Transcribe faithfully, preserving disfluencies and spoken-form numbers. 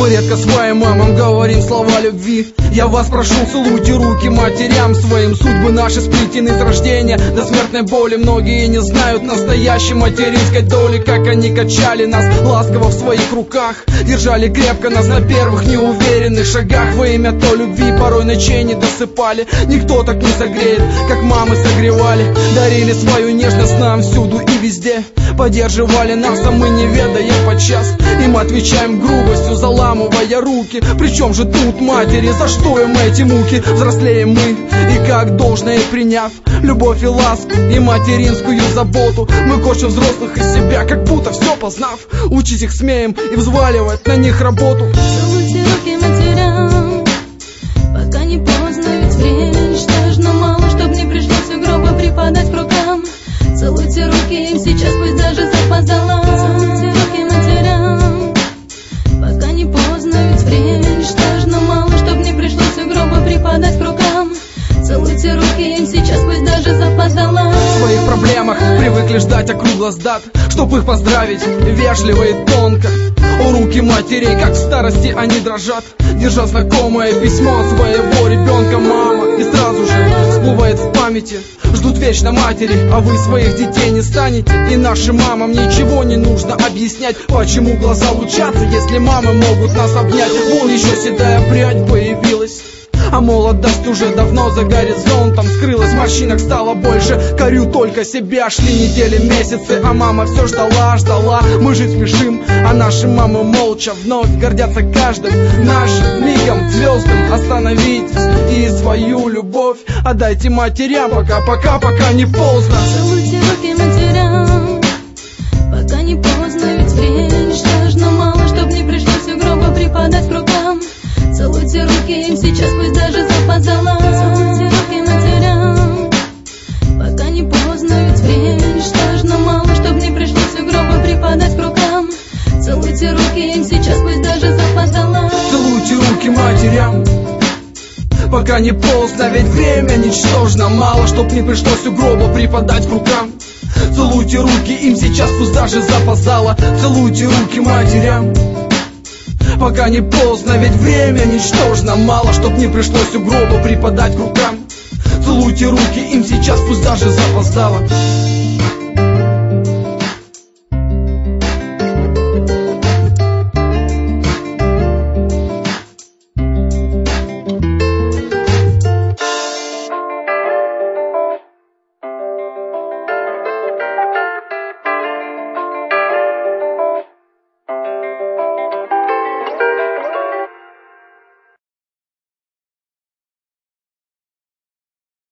Мы редко своим мамам говорим слова любви. Я вас прошу, целуйте руки матерям своим. Судьбы наши сплетены с рождения до смертной боли. Многие не знают настоящей материнской доли. Как они качали нас ласково в своих руках, держали крепко нас на первых неуверенных шагах. Во имя той любви порой ночей не досыпали. Никто так не согреет, как мамы согревали. Дарили свою нежность нам всюду и везде. Поддерживали нас, а мы не ведая подчас. Им отвечаем грубостью, заламывая руки. Причем же тут матери, за что им эти муки? Взрослеем мы, и как должное приняв любовь и ласку, и материнскую заботу, мы корчим взрослых из себя, как будто все познав. Учить их смеем и взваливать на них работу. Целуйте руки матерям, пока не поздно, ведь время лишь важно мало, чтоб не пришлось у гроба припадать к рукам. Целуйте руки им сейчас, пусть даже запоздала. Целуйте руки матерям, пока не поздно, ведь время лишь важно мало, чтоб не пришлось у гроба припадать к рукам. Целуйте руки им сейчас, пусть даже запоздала. В своих проблемах привыкли ждать округлость дат, чтоб их поздравить вежливо и тонко. У руки матерей, как в старости они дрожат, держа знакомое письмо своего ребенка. Мама, и сразу же всплывает в памяти, ждут вечно матери, а вы своих детей не станете. И нашим мамам ничего не нужно объяснять, почему глаза лучатся, если мамы могут нас обнять. Вон еще седая прядь появилась, а молодость уже давно за горизонтом скрылась. Морщинок стало больше, корю только себя. Шли недели, месяцы, а мама все ждала, ждала. Мы жить спешим, а наши мамы молча вновь гордятся каждым нашим мигом звездным. Остановитесь и свою любовь отдайте матерям, пока, пока, пока не поздно. Целуйте руки матерям, пока не поздно, ведь время лишь важно мало, чтоб не пришлось у гроба припадать к рукам. Целуйте руки им сейчас, пусть даже запоздала. Целуйте руки матерям, пока не поздно, ведь время лишь важно мало, чтоб не пришлось у гроба припадать к рукам. Целуйте руки им сейчас, пусть даже запоздала. Целуйте руки матерям, пока не поздно, ведь время ничтожно мало, чтоб не пришлось у гроба припадать к рукам. Целуйте руки им сейчас, пусть даже запоздала. Целуйте руки матерям, пока не поздно, ведь время ничтожно мало, чтоб не пришлось у гроба припадать к рукам. Целуйте руки им сейчас, пусть даже запоздала.